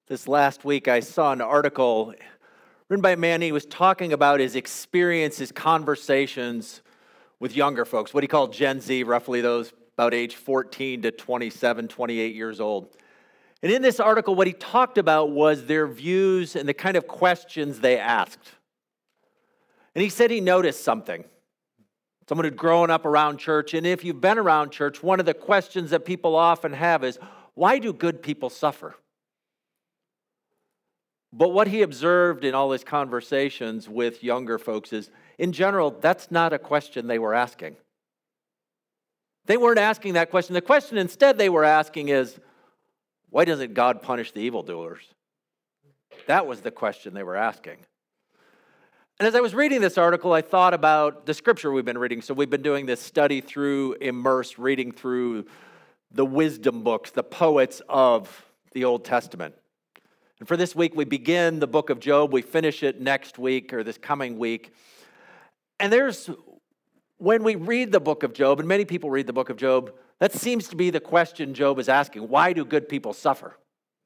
This last week, I saw an article written by a man. He was talking about his experience, his conversations with younger folks, what he called Gen Z, roughly those about age 14 to 27, 28 years old. And in this article, what he talked about was their views and the kind of questions they asked. And he said he noticed something. Someone who'd grown up around church, and if you've been around church, one of the questions that people often have is, why do good people suffer? But what he observed in all his conversations with younger folks is, in general, that's not a question they were asking. They weren't asking that question. The question instead they were asking is, why doesn't God punish the evildoers? That was the question they were asking. And as I was reading this article, I thought about the scripture we've been reading. So we've been doing this study through Immerse, reading through the wisdom books, the poets of the Old Testament. And for this week, we begin the book of Job. We finish it next week or this coming week. And when we read the book of Job, and many people read the book of Job, that seems to be the question Job is asking. Why do good people suffer?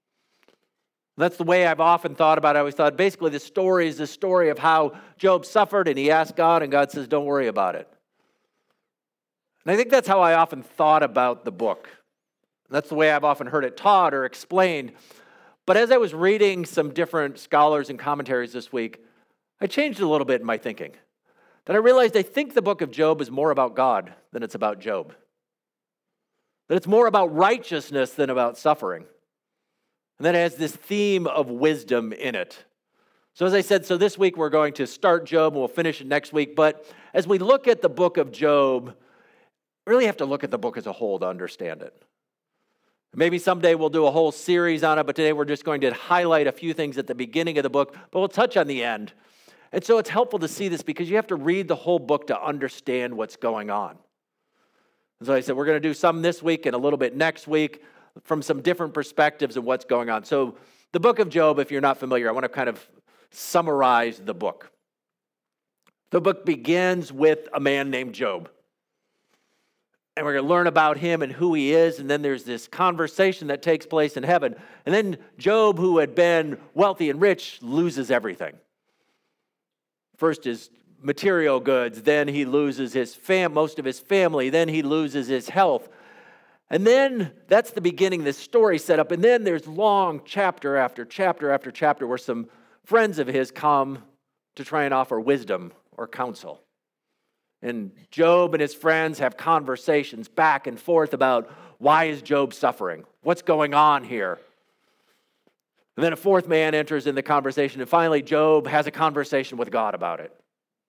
That's the way I've often thought about it. I always thought basically the story is the story of how Job suffered and he asked God and God says, don't worry about it. And I think that's how I often thought about the book. That's the way I've often heard it taught or explained. But as I was reading some different scholars and commentaries this week, I changed a little bit in my thinking. That I realized I think the book of Job is more about God than it's about Job. That it's more about righteousness than about suffering. And then it has this theme of wisdom in it. So as I said, this week we're going to start Job and we'll finish it next week. But as we look at the book of Job, we really have to look at the book as a whole to understand it. Maybe someday we'll do a whole series on it, but today we're just going to highlight a few things at the beginning of the book, but we'll touch on the end. And so it's helpful to see this because you have to read the whole book to understand what's going on. And so I said, we're going to do some this week and a little bit next week from some different perspectives of what's going on. So the book of Job, if you're not familiar, I want to kind of summarize the book. The book begins with a man named Job. And we're going to learn about him and who he is. And then there's this conversation that takes place in heaven. And then Job, who had been wealthy and rich, loses everything. First his material goods. Then he loses most of his family. Then he loses his health. And then that's the beginning, this story set up. And then there's long chapter after chapter after chapter where some friends of his come to try and offer wisdom or counsel. And Job and his friends have conversations back and forth about why is Job suffering? What's going on here? And then a fourth man enters in the conversation, and finally Job has a conversation with God about it.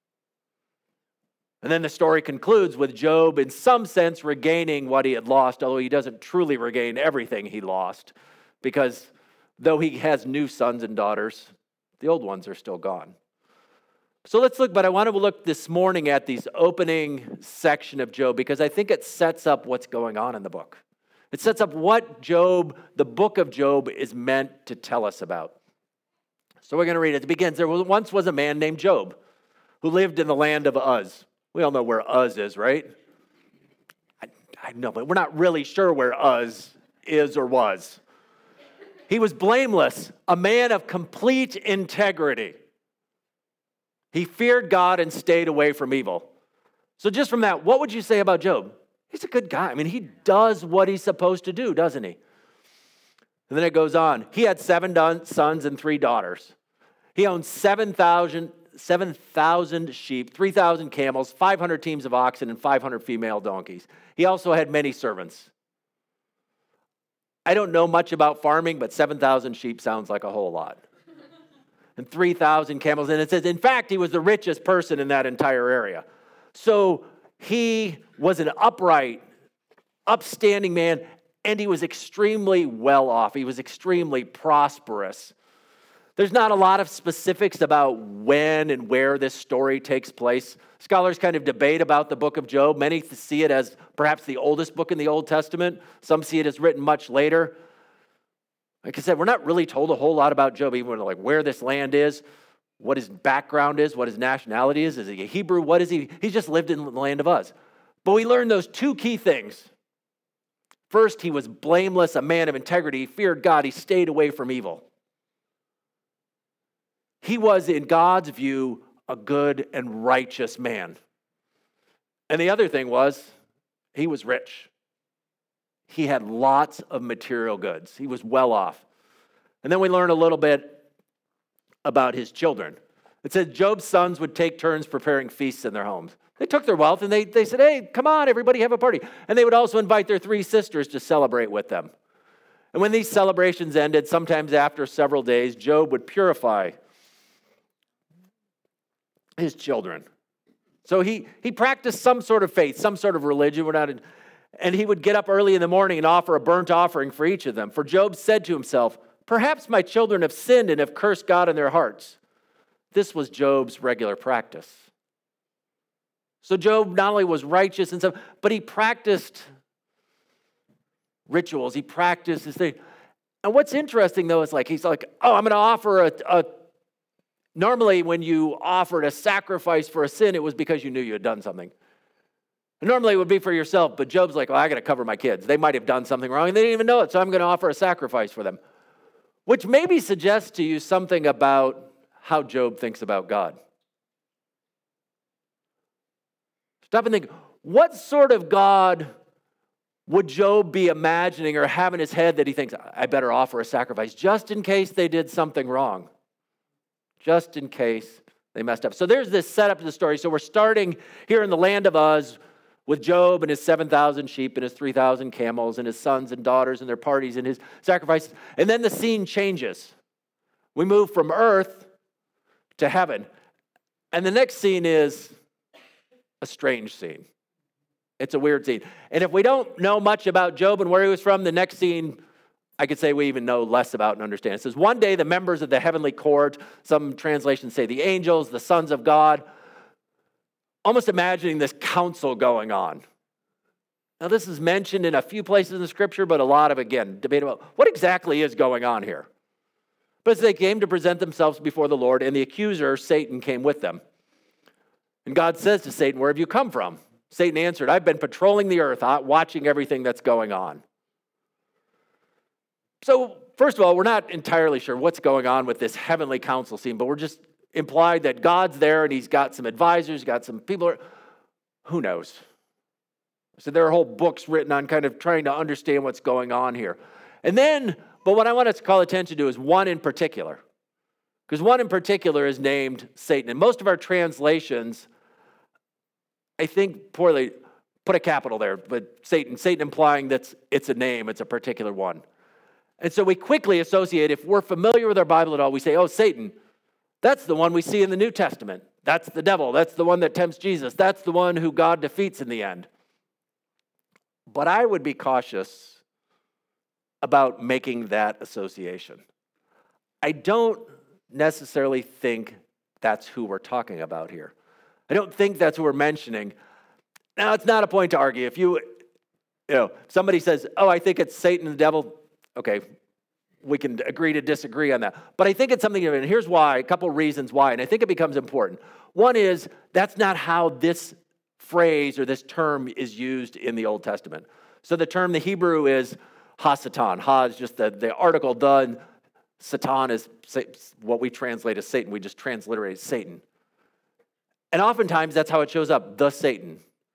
And then the story concludes with Job, in some sense, regaining what he had lost, although he doesn't truly regain everything he lost, because though he has new sons and daughters, the old ones are still gone. So let's look, but I want to look this morning at this opening section of Job because I think it sets up what's going on in the book. It sets up what the book of Job is meant to tell us about. So we're going to read it. It begins, there once was a man named Job who lived in the land of Uz. We all know where Uz is, right? I know, but we're not really sure where Uz is or was. He was blameless, a man of complete integrity. He feared God and stayed away from evil. So just from that, what would you say about Job? He's a good guy. I mean, he does what he's supposed to do, doesn't he? And then it goes on. He had 7 sons and 3 daughters. He owned 7,000 sheep, 3,000 camels, 500 teams of oxen, and 500 female donkeys. He also had many servants. I don't know much about farming, but 7,000 sheep sounds like a whole lot. And 3,000 camels. And it says, in fact, he was the richest person in that entire area. So he was an upright, upstanding man, and he was extremely well off. He was extremely prosperous. There's not a lot of specifics about when and where this story takes place. Scholars kind of debate about the book of Job. Many see it as perhaps the oldest book in the Old Testament. Some see it as written much later. Like I said, we're not really told a whole lot about Job, even like where this land is, what his background is, what his nationality is. Is he a Hebrew? What is he? He's just lived in the land of Uz. But we learn those 2 key things. First, he was blameless, a man of integrity. He feared God. He stayed away from evil. He was, in God's view, a good and righteous man. And the other thing was, he was rich. He had lots of material goods. He was well off. And then we learn a little bit about his children. It said Job's sons would take turns preparing feasts in their homes. They took their wealth and they said, hey, come on, everybody have a party. And they would also invite their 3 sisters to celebrate with them. And when these celebrations ended, sometimes after several days, Job would purify his children. So he practiced some sort of faith, some sort of religion. And he would get up early in the morning and offer a burnt offering for each of them. For Job said to himself, perhaps my children have sinned and have cursed God in their hearts. This was Job's regular practice. So Job not only was righteous and stuff, but he practiced rituals. He practiced his thing. And what's interesting, though, is he's like, oh, I'm going to offer normally when you offered a sacrifice for a sin, it was because you knew you had done something. And normally it would be for yourself, but Job's like, I got to cover my kids. They might have done something wrong, and they didn't even know it, so I'm going to offer a sacrifice for them. Which maybe suggests to you something about how Job thinks about God. Stop and think, what sort of God would Job be imagining or have in his head that he thinks, I better offer a sacrifice just in case they did something wrong? Just in case they messed up. So there's this setup to the story. So we're starting here in the land of Uz with Job and his 7,000 sheep and his 3,000 camels and his sons and daughters and their parties and his sacrifices. And then the scene changes. We move from earth to heaven. And the next scene is a strange scene. It's a weird scene. And if we don't know much about Job and where he was from, the next scene, I could say we even know less about and understand. It says, one day the members of the heavenly court, some translations say the angels, the sons of God, almost imagining this council going on. Now this is mentioned in a few places in the scripture, but a lot of, again, debate about what exactly is going on here. But as they came to present themselves before the Lord, and the accuser, Satan, came with them. And God says to Satan, where have you come from? Satan answered, I've been patrolling the earth, watching everything that's going on. So, first of all, we're not entirely sure what's going on with this heavenly council scene, but we're just implied that God's there and he's got some advisors, got some people. Who knows? So there are whole books written on kind of trying to understand what's going on here. And then, but what I want to call attention to is one in particular. Because one in particular is named Satan. And most of our translations, I think poorly, put a capital there, but Satan implying that it's a name, it's a particular one. And so we quickly associate, if we're familiar with our Bible at all, we say, oh, Satan, that's the one we see in the New Testament. That's the devil. That's the one that tempts Jesus. That's the one who God defeats in the end. But I would be cautious about making that association. I don't necessarily think that's who we're talking about here. I don't think that's who we're mentioning. Now, it's not a point to argue. If somebody says, oh, I think it's Satan and the devil, okay, we can agree to disagree on that. But I think it's something, and here's why, a couple reasons why, and I think it becomes important. One is, that's not how this phrase or this term is used in the Old Testament. So the term, the Hebrew is ha-satan. Ha is just the article, the, and Satan is what we translate as Satan. We just transliterate Satan. And oftentimes that's how it shows up, the Satan.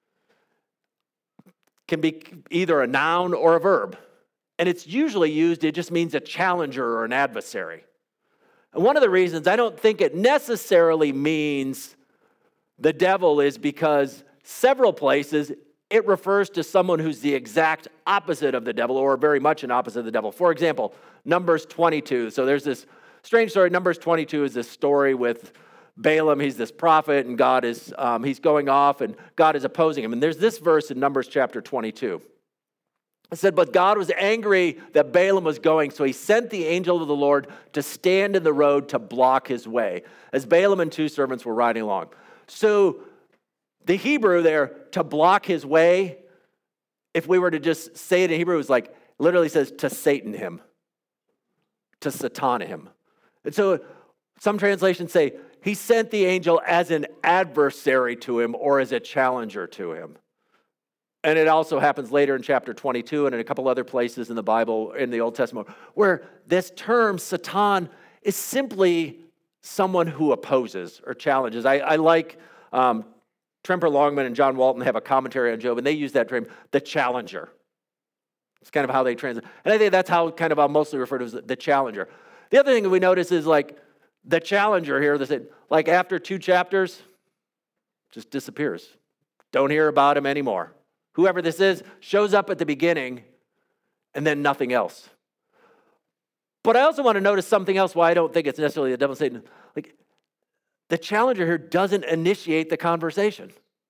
Can be either a noun or a verb. And it's usually used, it just means a challenger or an adversary. And one of the reasons I don't think it necessarily means the devil is because several places it refers to someone who's the exact opposite of the devil or very much an opposite of the devil. For example, Numbers 22. So there's this strange story. Numbers 22 is this story with Balaam. He's this prophet and God is, he's going off and God is opposing him. And there's this verse in Numbers chapter 22. It said, but God was angry that Balaam was going, so he sent the angel of the Lord to stand in the road to block his way, as Balaam and 2 servants were riding along. So the Hebrew there, to block his way, if we were to just say it in Hebrew, it was literally says to Satan him, to Satan him. And so some translations say, he sent the angel as an adversary to him or as a challenger to him. And it also happens later in chapter 22 and in a couple other places in the Bible, in the Old Testament, where this term, Satan, is simply someone who opposes or challenges. I like Tremper Longman and John Walton have a commentary on Job, and they use that term, the challenger. It's kind of how they translate. And I think that's how kind of I'll mostly refer to as the challenger. The other thing that we notice is like the challenger here, like after 2 chapters, just disappears. Don't hear about him anymore. Whoever this is shows up at the beginning and then nothing else. But I also want to notice something else why I don't think it's necessarily the devil Satan. Like the challenger here doesn't initiate the conversation.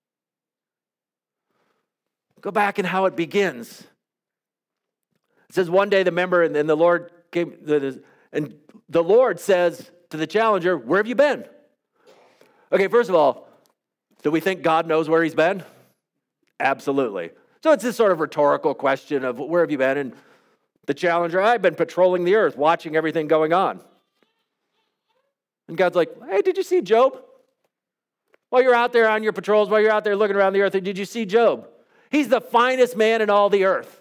Go back and how it begins. It says one day the member and then the Lord came, and the Lord says to the challenger, "Where have you been?" Okay, first of all, do we think God knows where he's been? Absolutely. So it's this sort of rhetorical question of where have you been? And the challenger, I've been patrolling the earth, watching everything going on. And God's like, hey, did you see Job? While you're out there on your patrols, while you're out there looking around the earth, did you see Job? He's the finest man in all the earth.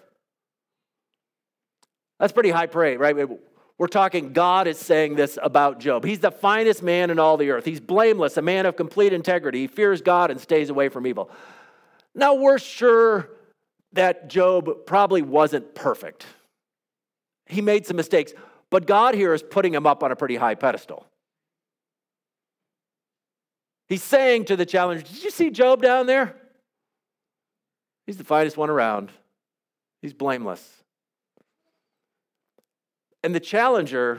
That's pretty high praise, right? We're talking God is saying this about Job. He's the finest man in all the earth. He's blameless, a man of complete integrity. He fears God and stays away from evil. Now, we're sure that Job probably wasn't perfect. He made some mistakes, but God here is putting him up on a pretty high pedestal. He's saying to the challenger, did you see Job down there? He's the finest one around. He's blameless. And the challenger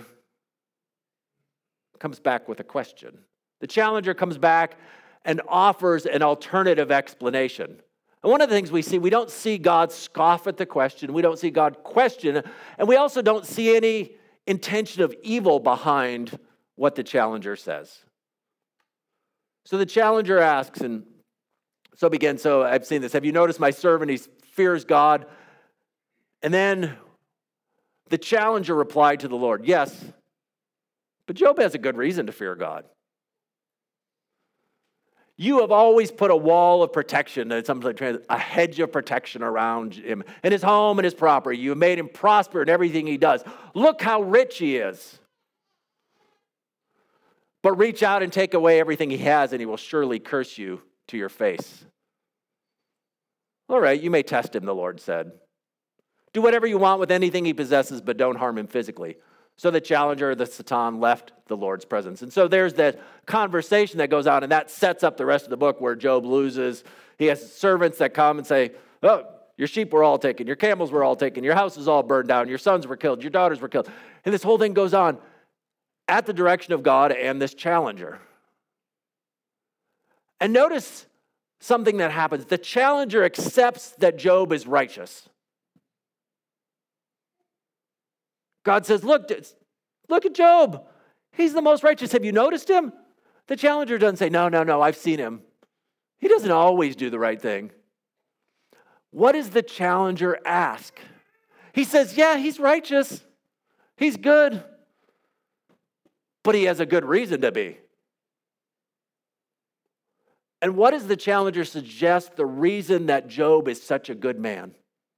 comes back with a question. The challenger comes back and offers an alternative explanation. And one of the things we see, we don't see God scoff at the question. We don't see God question. And we also don't see any intention of evil behind what the challenger says. So the challenger asks, and so begins, so I've seen this. Have you noticed my servant? He fears God. And then the challenger replied to the Lord, yes, but Job has a good reason to fear God. You have always put a wall of protection, a hedge of protection around him and his home and his property. You have made him prosper in everything he does. Look how rich he is. But reach out and take away everything he has, and he will surely curse you to your face. All right, you may test him, the Lord said. Do whatever you want with anything he possesses, but don't harm him physically. So the challenger, the Satan, left the Lord's presence. And so there's that conversation that goes on, and that sets up the rest of the book where Job loses. He has servants that come and say, oh, your sheep were all taken, your camels were all taken, your house is all burned down, your sons were killed, your daughters were killed. And this whole thing goes on at the direction of God and this challenger. And notice something that happens. The challenger accepts that Job is righteous. God says, look at Job. He's the most righteous. Have you noticed him? The challenger doesn't say, no, I've seen him. He doesn't always do the right thing. What does the challenger ask? He says, yeah, he's righteous. He's good. But he has a good reason to be. And what does the challenger suggest the reason that Job is such a good man?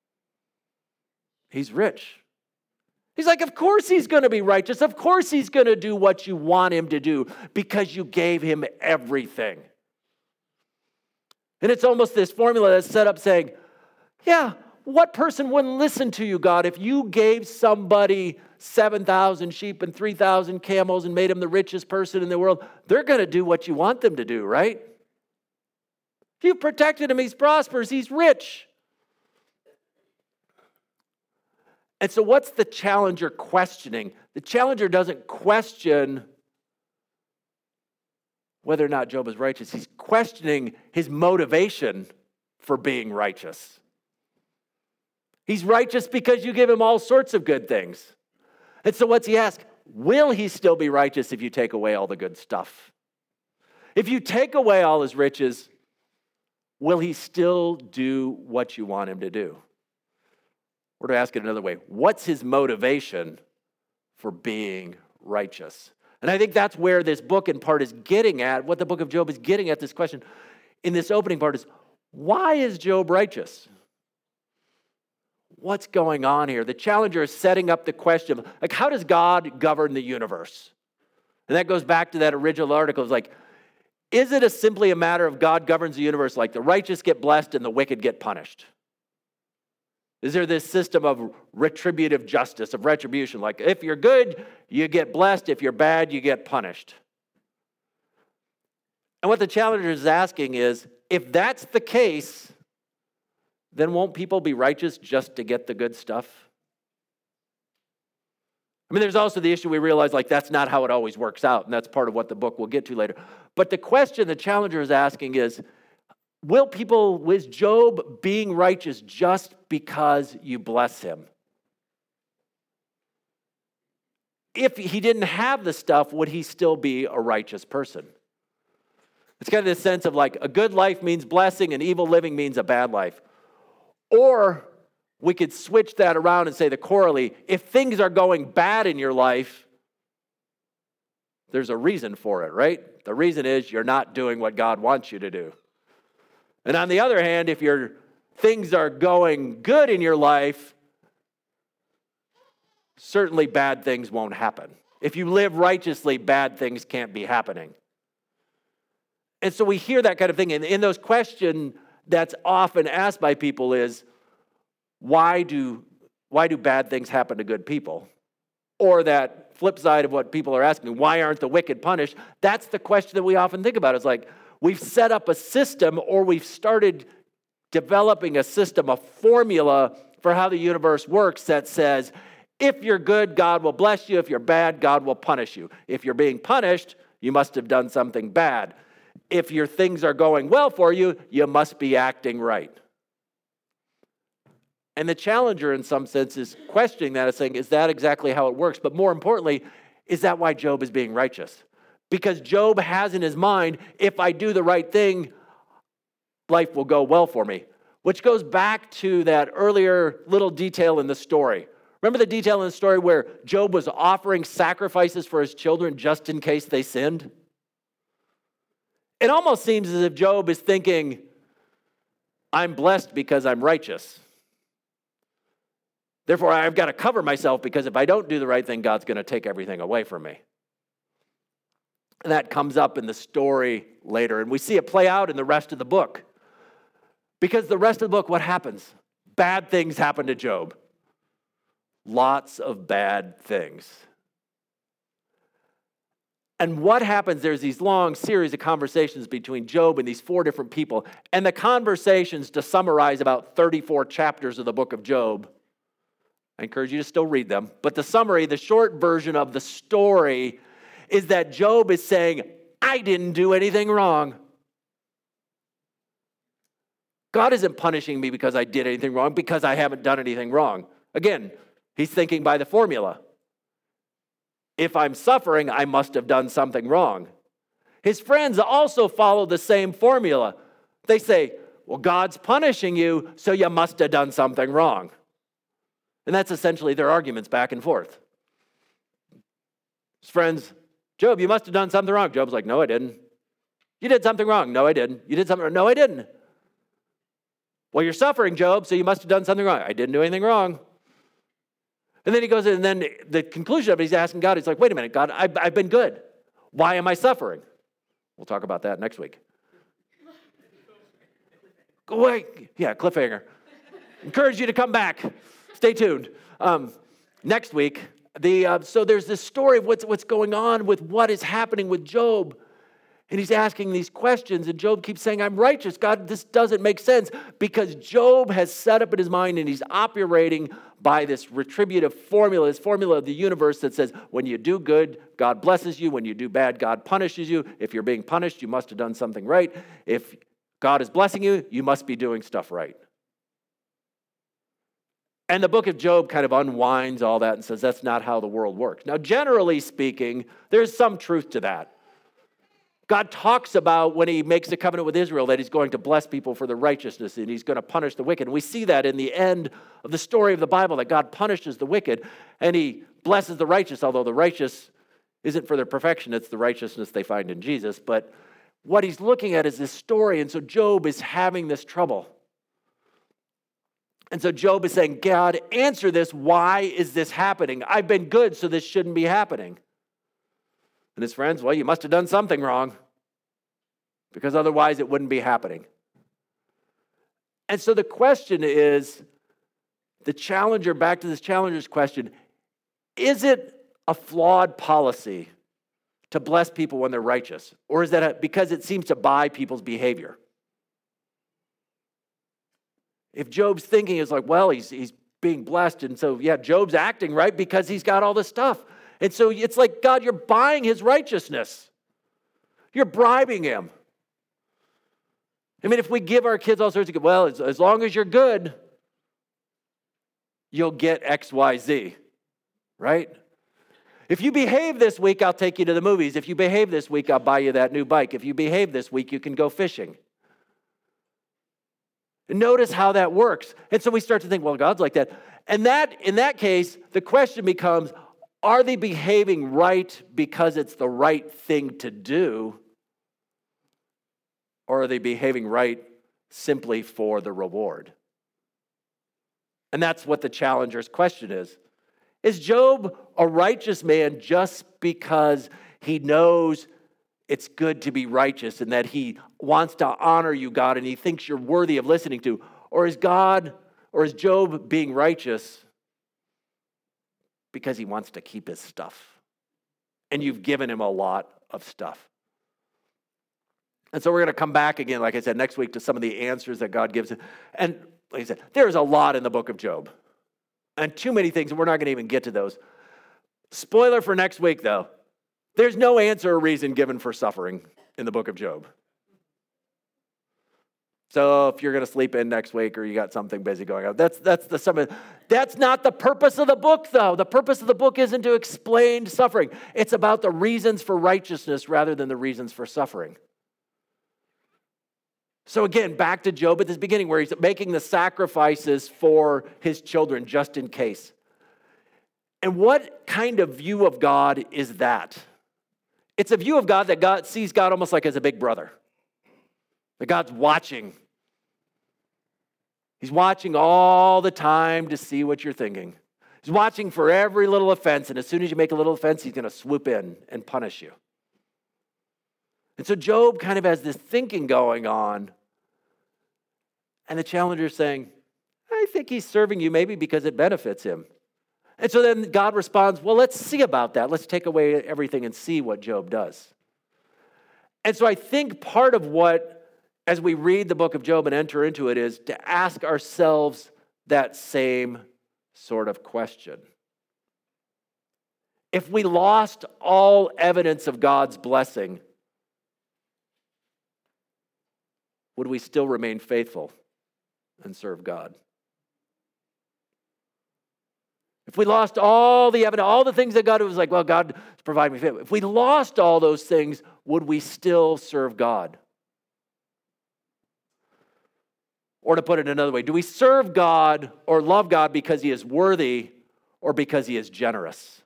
He's rich. He's like, of course he's going to be righteous. Of course he's going to do what you want him to do because you gave him everything. And it's almost this formula that's set up saying, yeah, what person wouldn't listen to you, God, if you gave somebody 7,000 sheep and 3,000 camels and made him the richest person in the world? They're going to do what you want them to do, right? If you've protected him, he's prosperous, he's rich. And so what's the challenger questioning? The challenger doesn't question whether or not Job is righteous. He's questioning his motivation for being righteous. He's righteous because you give him all sorts of good things. And so what's he ask? Will he still be righteous if you take away all the good stuff? If you take away all his riches, will he still do what you want him to do? Or to ask it another way, what's his motivation for being righteous? And I think that's where this book in part is getting at, what the book of Job is getting at, this question in this opening part is, why is Job righteous? What's going on here? The challenger is setting up the question, like, how does God govern the universe? And that goes back to that original article. It's like, is it simply a matter of God governs the universe like the righteous get blessed and the wicked get punished? Is there this system of retributive justice, of retribution? Like if you're good, you get blessed. If you're bad, you get punished. And what the challenger is asking is, if that's the case, then won't people be righteous just to get the good stuff? I mean, there's also the issue we realize, like, that's not how it always works out, and that's part of what the book we'll get to later. But the question the challenger is asking is, was Job being righteous just because you bless him? If he didn't have the stuff, would he still be a righteous person? It's kind of this sense of like a good life means blessing and evil living means a bad life. Or we could switch that around and say the corollary, if things are going bad in your life, there's a reason for it, right? The reason is you're not doing what God wants you to do. And on the other hand, if your things are going good in your life, certainly bad things won't happen. If you live righteously, bad things can't be happening. And so we hear that kind of thing. And in those questions that's often asked by people is, why do bad things happen to good people? Or that flip side of what people are asking, why aren't the wicked punished? That's the question that we often think about. It's like, we've set up a system, or we've started developing a system, a formula for how the universe works that says, if you're good, God will bless you. If you're bad, God will punish you. If you're being punished, you must have done something bad. If your things are going well for you, you must be acting right. And the challenger, in some sense, is questioning that, is saying, is that exactly how it works? But more importantly, is that why Job is being righteous? Because Job has in his mind, if I do the right thing, life will go well for me. Which goes back to that earlier little detail in the story. Remember the detail in the story where Job was offering sacrifices for his children just in case they sinned? It almost seems as if Job is thinking, I'm blessed because I'm righteous. Therefore, I've got to cover myself because if I don't do the right thing, God's going to take everything away from me. And that comes up in the story later. And we see it play out in the rest of the book. Because the rest of the book, what happens? Bad things happen to Job. Lots of bad things. And what happens, there's these long series of conversations between Job and these four different people. And the conversations, to summarize about 34 chapters of the book of Job, I encourage you to still read them. But the summary, the short version of the story is that Job is saying, I didn't do anything wrong. God isn't punishing me because I did anything wrong, because I haven't done anything wrong. Again, he's thinking by the formula. If I'm suffering, I must have done something wrong. His friends also follow the same formula. They say, well, God's punishing you, so you must have done something wrong. And that's essentially their arguments back and forth. His friends, Job, you must have done something wrong. Job's like, no, I didn't. You did something wrong. No, I didn't. You did something wrong. No, I didn't. Well, you're suffering, Job, so you must have done something wrong. I didn't do anything wrong. And then he goes in, and then the conclusion of it, he's asking God, he's like, wait a minute, God, I've been good. Why am I suffering? We'll talk about that next week. Wait, yeah, cliffhanger. Encourage you to come back. Stay tuned. Next week, so there's this story of what's going on with what is happening with Job. And he's asking these questions, and Job keeps saying, I'm righteous. God, this doesn't make sense, because Job has set up in his mind, and he's operating by this retributive formula, this formula of the universe that says, when you do good, God blesses you. When you do bad, God punishes you. If you're being punished, you must have done something right. If God is blessing you, you must be doing stuff right. And the book of Job kind of unwinds all that and says that's not how the world works. Now, generally speaking, there's some truth to that. God talks about when he makes a covenant with Israel that he's going to bless people for their righteousness and he's going to punish the wicked. And we see that in the end of the story of the Bible, that God punishes the wicked and he blesses the righteous, although the righteous isn't for their perfection, it's the righteousness they find in Jesus. But what he's looking at is this story, and so Job is having this trouble. And so Job is saying, God, answer this. Why is this happening? I've been good, so this shouldn't be happening. And his friends, well, you must have done something wrong, because otherwise it wouldn't be happening. And so the question is, back to this challenger's question, is it a flawed policy to bless people when they're righteous? Or is that because it seems to buy people's behavior? If Job's thinking is like, well, he's being blessed, and so, yeah, Job's acting right because he's got all this stuff. And so it's like, God, you're buying his righteousness. You're bribing him. I mean, if we give our kids all sorts of good, well, as long as you're good, you'll get X, Y, Z, right? If you behave this week, I'll take you to the movies. If you behave this week, I'll buy you that new bike. If you behave this week, you can go fishing. And notice how that works. And so we start to think, well, God's like that. And in that case, the question becomes, are they behaving right because it's the right thing to do? Or are they behaving right simply for the reward? And that's what the challenger's question is. Is Job a righteous man just because he knows it's good to be righteous and that he wants to honor you, God, and he thinks you're worthy of listening to? Or is Job being righteous because he wants to keep his stuff? And you've given him a lot of stuff. And so we're going to come back again, like I said, next week to some of the answers that God gives. And like I said, there's a lot in the book of Job. And too many things, and we're not going to even get to those. Spoiler for next week, though. There's no answer or reason given for suffering in the book of Job. So if you're going to sleep in next week or you got something busy going on, that's not the purpose of the book, though. The purpose of the book isn't to explain suffering. It's about the reasons for righteousness rather than the reasons for suffering. So again, back to Job at this beginning where he's making the sacrifices for his children just in case. And what kind of view of God is that? It's a view of God that God sees God almost like as a big brother. That God's watching. He's watching all the time to see what you're thinking. He's watching for every little offense, and as soon as you make a little offense, he's going to swoop in and punish you. And so Job kind of has this thinking going on. And the challenger's saying, I think he's serving you maybe because it benefits him. And so then God responds, well, let's see about that. Let's take away everything and see what Job does. And so I think part of what, as we read the book of Job and enter into it, is to ask ourselves that same sort of question. If we lost all evidence of God's blessing, would we still remain faithful and serve God? If we lost all the evidence, all the things that God was like, well, God is providing me favor. If we lost all those things, would we still serve God? Or to put it another way, do we serve God or love God because he is worthy or because he is generous?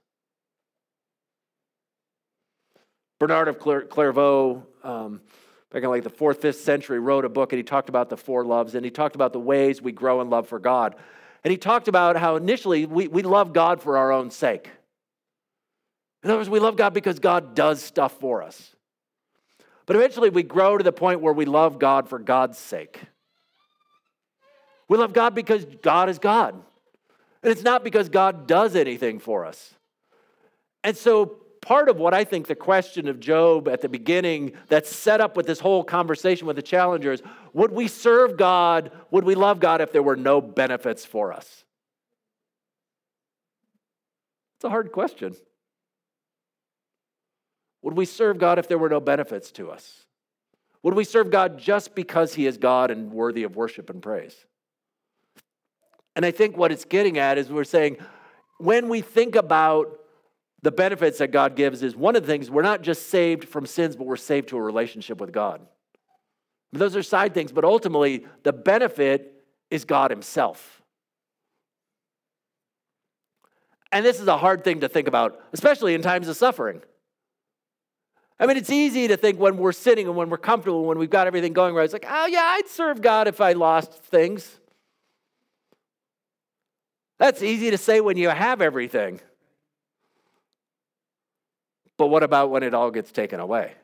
Bernard of Clairvaux, back in like the 4th, 5th century, wrote a book, and he talked about the 4 loves, and he talked about the ways we grow in love for God. And he talked about how initially we love God for our own sake. In other words, we love God because God does stuff for us. But eventually we grow to the point where we love God for God's sake. We love God because God is God. And it's not because God does anything for us. And so part of what I think the question of Job at the beginning that's set up with this whole conversation with the challengers, would we serve God, would we love God if there were no benefits for us? It's a hard question. Would we serve God if there were no benefits to us? Would we serve God just because he is God and worthy of worship and praise? And I think what it's getting at is we're saying, when we think about the benefits that God gives, is one of the things, we're not just saved from sins, but we're saved to a relationship with God. Those are side things, but ultimately, the benefit is God himself. And this is a hard thing to think about, especially in times of suffering. I mean, it's easy to think when we're sitting and when we're comfortable, when we've got everything going right, it's like, oh yeah, I'd serve God if I lost things. That's easy to say when you have everything. But what about when it all gets taken away?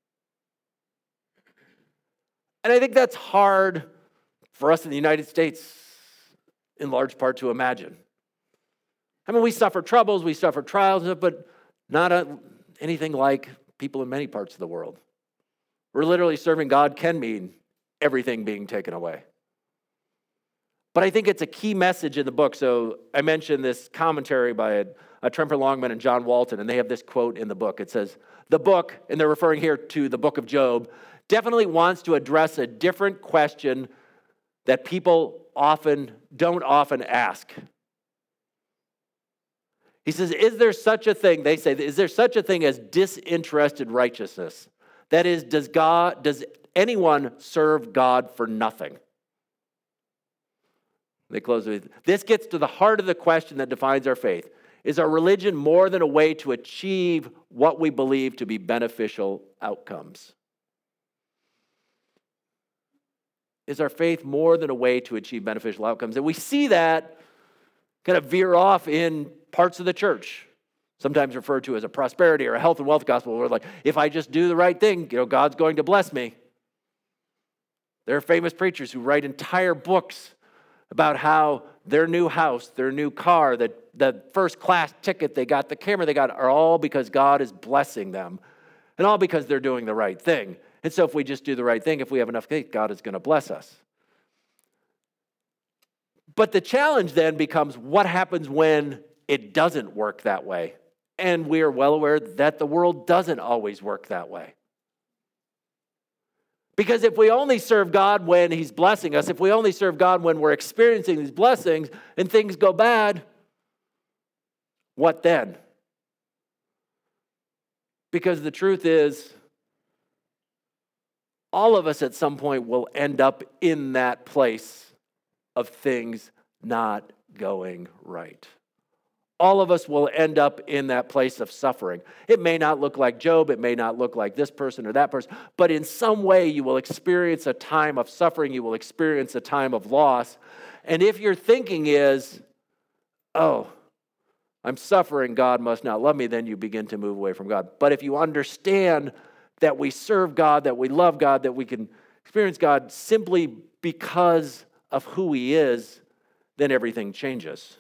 And I think that's hard for us in the United States, in large part, to imagine. I mean, we suffer troubles, we suffer trials, but not anything like people in many parts of the world. We're literally serving God can mean everything being taken away. But I think it's a key message in the book. So I mentioned this commentary by a Tremper Longman and John Walton, and they have this quote in the book. It says, the book, and they're referring here to the book of Job, definitely wants to address a different question that people don't often ask. He says, is there such a thing, they say, is there such a thing as disinterested righteousness? That is, does anyone serve God for nothing? They close with, this gets to the heart of the question that defines our faith. Is our religion more than a way to achieve what we believe to be beneficial outcomes? Is our faith more than a way to achieve beneficial outcomes? And we see that kind of veer off in parts of the church, sometimes referred to as a prosperity or a health and wealth gospel, where like, if I just do the right thing, God's going to bless me. There are famous preachers who write entire books about how their new house, their new car, the first class ticket they got, the camera they got, are all because God is blessing them, and all because they're doing the right thing. And so if we just do the right thing, if we have enough faith, God is going to bless us. But the challenge then becomes, what happens when it doesn't work that way? And we are well aware that the world doesn't always work that way. Because if we only serve God when He's blessing us, if we only serve God when we're experiencing these blessings and things go bad, what then? Because the truth is, all of us at some point will end up in that place of things not going right. All of us will end up in that place of suffering. It may not look like Job, it may not look like this person or that person, but in some way you will experience a time of suffering, you will experience a time of loss. And if your thinking is, oh, I'm suffering, God must not love me, then you begin to move away from God. But if you understand that we serve God, that we love God, that we can experience God simply because of who He is, then everything changes.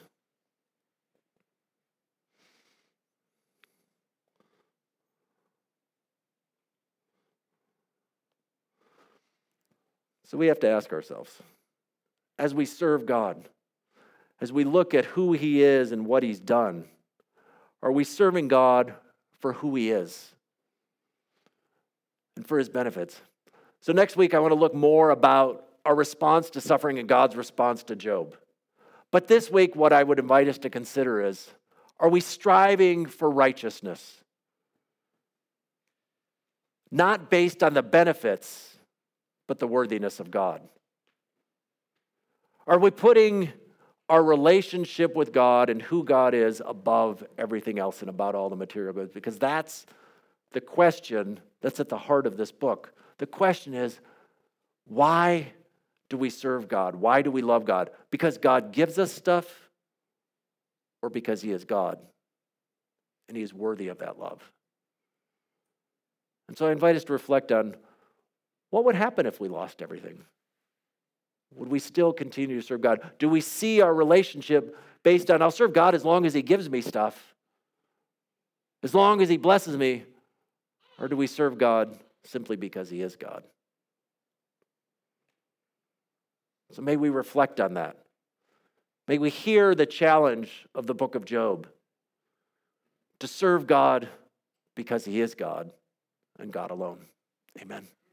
So we have to ask ourselves, as we serve God, as we look at who He is and what He's done, are we serving God for who He is and for His benefits? So next week, I want to look more about our response to suffering and God's response to Job. But this week, what I would invite us to consider is, are we striving for righteousness? Not based on the benefits, but the worthiness of God. Are we putting our relationship with God and who God is above everything else and about all the material goods? Because that's the question that's at the heart of this book. The question is, why do we serve God? Why do we love God? Because God gives us stuff, or because He is God and He is worthy of that love? And so I invite us to reflect on, what would happen if we lost everything? Would we still continue to serve God? Do we see our relationship based on, I'll serve God as long as He gives me stuff, as long as He blesses me, or do we serve God simply because He is God? So may we reflect on that. May we hear the challenge of the book of Job to serve God because He is God and God alone. Amen.